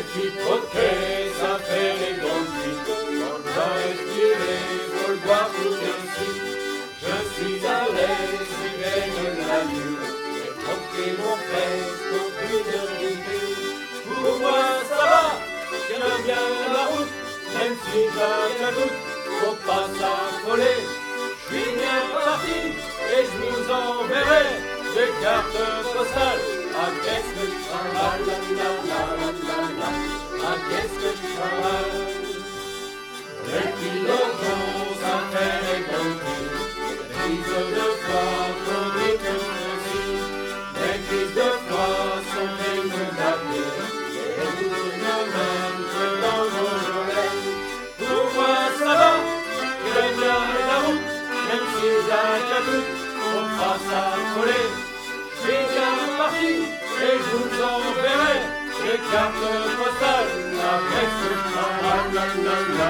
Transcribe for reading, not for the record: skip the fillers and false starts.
Hypothèse, ça fait les grandes vies. Quand je dois respirer, faut le boire tout ainsi. Je suis à l'aise, j'y gagne l'allure. J'ai compris mon père, pour plus de rigueur. Pour moi ça va, je tiens bien la route. Même si j'ai un doute, faut pas s'affoler. Je suis bien parti et je vous enverrai des cartes postales. Ah qu'est-ce que je travaille, la la la la la la. Ah qu'est-ce que je travaille. Les pilotons, ça fait les grandes crises. Les crises de froid, chroniques aussi. Les crises de froid sont des condamnés. Et nous ne même que dans nos journées. Pour moi ça va, j'aime bien la route. Même si j'ai un doute, faut pas s'affoler. Je suis bien parti et je vous enverrai les cartes postales. La qu'est-ce que je travaille, la la la.